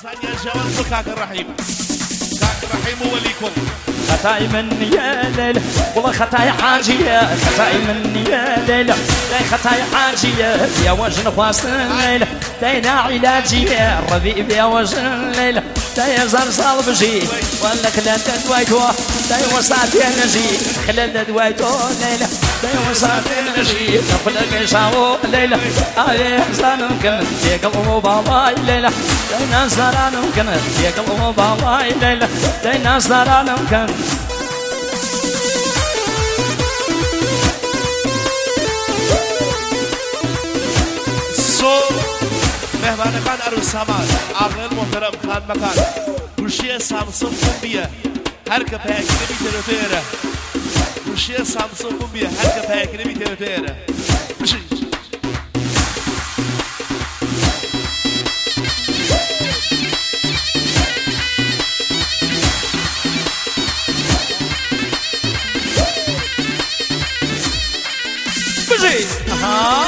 ثانية جوال فكاك الرحيم كاك الرحيم وليكم خطاي مني يا ليلى والله خطاي حاجية خطاي مني يا ليلى داي خطاي حاجية يا وجن خواص الليلة داينا علاجية الربيب يا وجن الليلة داي زرزال بجي ولا خلال دوايتو داي وسط نجي خلال دوايتو ليلى داي وسط نجي نخلق شاو ليلى زانو كن يا قلب باباي ليلى داي نزرانو كن يا قلب باباي ليلى داي نزرانو كن مهمان خان عروسامان عقل المحترم خان مکان گوشی سامسونگ بیه هر که پیک نمی تلفیره گوشی سامسونگ بیه هر که پیک نمی تلفیره بجی ها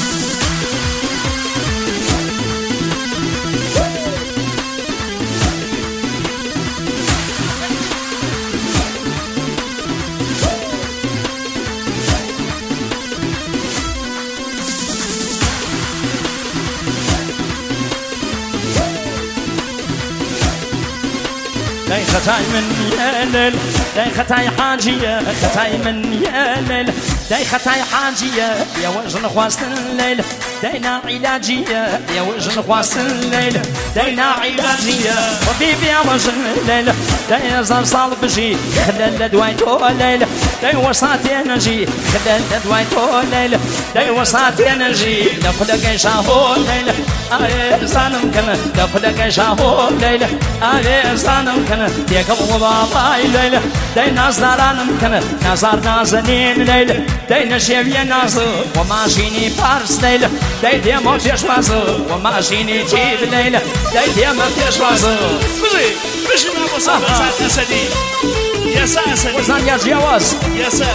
داي خطاي مني يا ليل داي خطاي حاجية خطاي مني يا ليل داي خطاي حاجية يا وجن خواص الليل داينا علاجية يا وجن خواص الليل داينا علاجية طبيب يا وجن الليل داي زرصال بجي خلال دوايتو الليل داي وسط نجي خلال دوايتو الليل داي وسط نجي نخلق شاهو الليل زانم كنا نخلق شاهو الليل زانم كنا يا قلب باباي ليلى داي نازرانم كنا نازار نازنين ليلى داي نشيب يا نازر وماشيني بارس ليلى داي ديما فيش وازر وماشيني جيب ليلى داي ديما فيش وازر مش ما مصافة أسدي يا ساسدي وزان يا جواز يا سا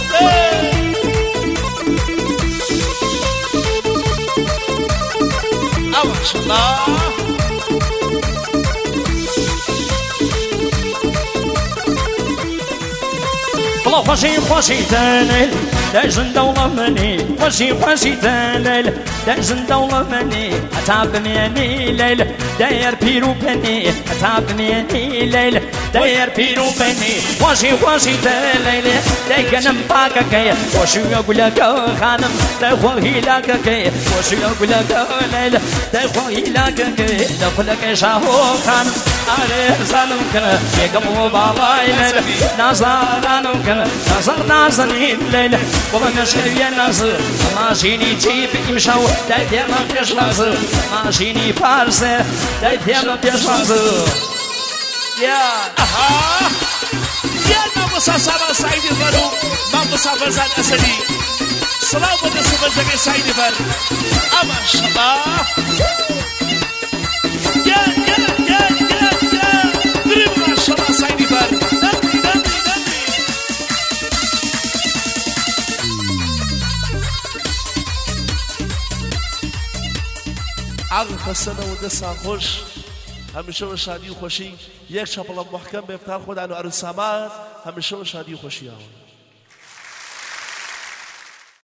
ما شاء الله والله خوشي تنل دايزن دولة مني خوشي تنل دايزن دولة مني أتعب مني ليل داير بيرو بني أتعب مني ليل داير بيرو بني خوشي تنل داي كنم باكا كي وشو يقول لك خانم داي خوهي لك كي وشو يقول لك ليل داي خوهي لك كي داخل لك شاهو خانم عليه زانم كنا يقبو باباي ليل نازرانم كنا نظر نازنين ليلة والله نشري يا نازر ماشيني جيب يمشاو داي ديما فيش نازر ماشيني فارسة داي ديما فيش نازر يا يا ما مسافر سعيد فرو ما مسافر زاد أسدي سلام ودسم الجميع سعيد فر أما شاء الله يا درب ما شاء الله سعيد فر عقل خسنه و دستان خوش همیشه و شادی و خوشی یک چپل محکم به افتار خود عنو عروس ساماد همیشه و شادی و خوشی آن